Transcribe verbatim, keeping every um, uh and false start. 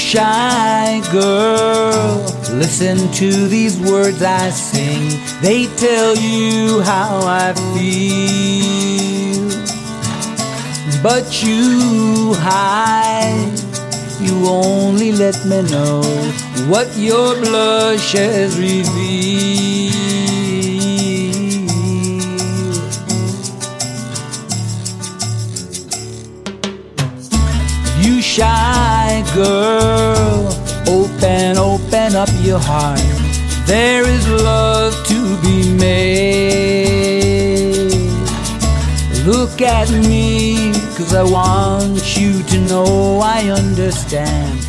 shy girl, listen to these words I sing. They tell you how I feel, but you hide. You only let me know what your blushes reveal. You shy girl, open, open up your heart. There is love to be made. Look at me, 'cause I want you to know I understand.